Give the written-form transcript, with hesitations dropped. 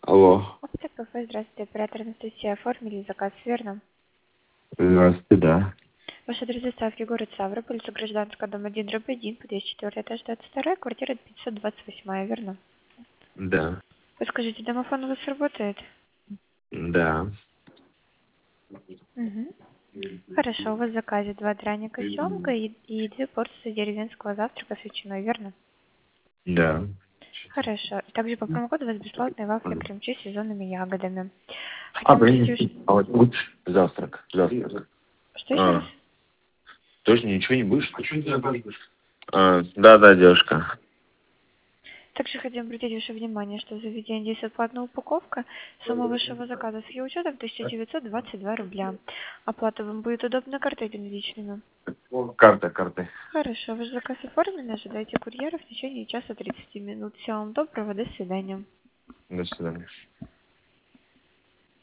Алло. Аптек КФ, здравствуйте, оператор Анастасия. Оформили заказ, верно? Здравствуйте, да. Ваш адрес доставки город Ставрополь, улица Гражданская, дом 1, дробь 1, подъезд 4, этаж 22, квартира 528, верно? Да. Подскажите, домофон у вас работает? Да. Угу. Хорошо, у вас в заказе 2 драника с семгой и 2 порции деревенского завтрака с ветчиной, верно? Да. Хорошо. И также по промокоду у вас бесплатные вафли крем-чиз с сезонными ягодами. А, Хотим блин, прийти... а вот будешь завтрак? Завтрак. Что еще раз? Тоже ничего не будешь? А что ты будешь? Да, девушка. Также хотим обратить ваше внимание, что в заведении действует платная упаковка. Сумма вашего заказа с ее учетом 1922 рубля. Оплата вам будет удобна картой или наличными? Карты. Хорошо, ваш заказ оформлен, ожидайте курьера в течение часа 30 минут. Всего вам доброго, до свидания. До свидания.